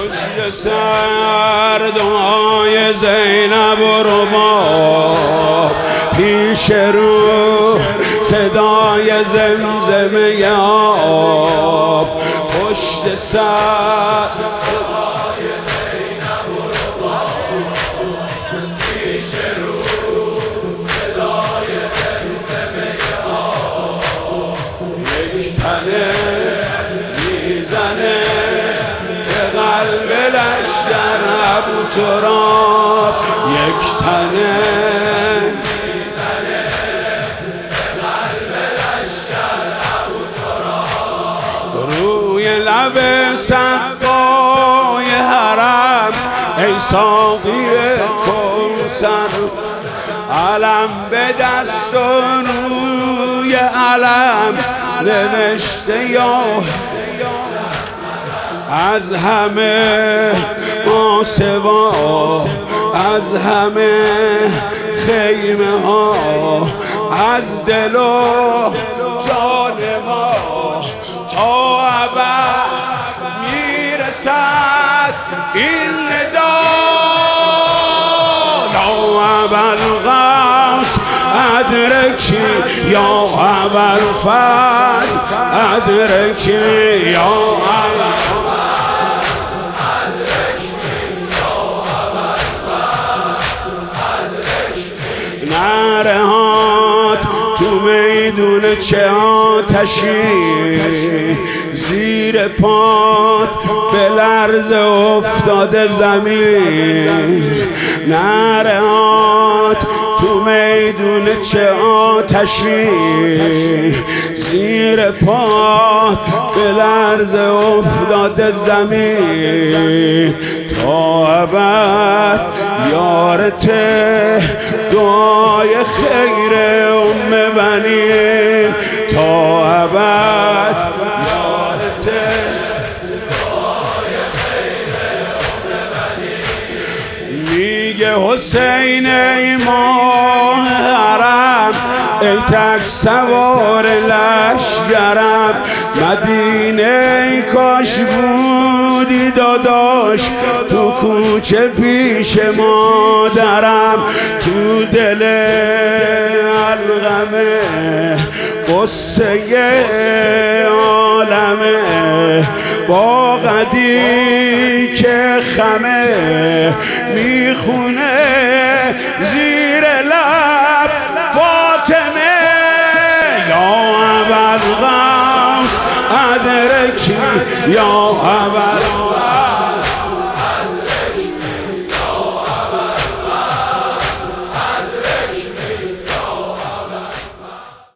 پشت سر دعای زینب و رباب، پیش رو صدای زمزمه آب. پشت سر صدای زینب و رباب، پیش رو صدای زمزمه آب. یک تنه میزنه به قلب لشکر ابوتراب، یک تنه میزنه به قلب لشکر ابوتراب. روی لب سقای حرم ای ساقی کوثر، علم به دست و روی علم نوشته یا از همه ماسوا، از همه خیمه ها، از دل و جان ما تا ابد میرسد این ندا. یا ابوالغوث ادرکی یا ابوالفضل ادرکی یا نرهات تو میدون چه آتشی، زیر پات به لرز افتاده زمین. نرهات تو میدون چه آتشی، زیر پات به لرز افتاده زمین. تا ابد یارته دعای خیر ام بنین، تا ابد یارته دعای خیر ام بنین. میگه حسین ای ماه حرم، ای تک سوار لشکرم، مدینه ای کاش بودی داداش، تو کوچه پیش مادرم. تو دل الغمه قصه عالمه، با قدی که خمه میخونه زیر لب فاطمه. یا ابوالغوث ادرکی یا ابوالغوث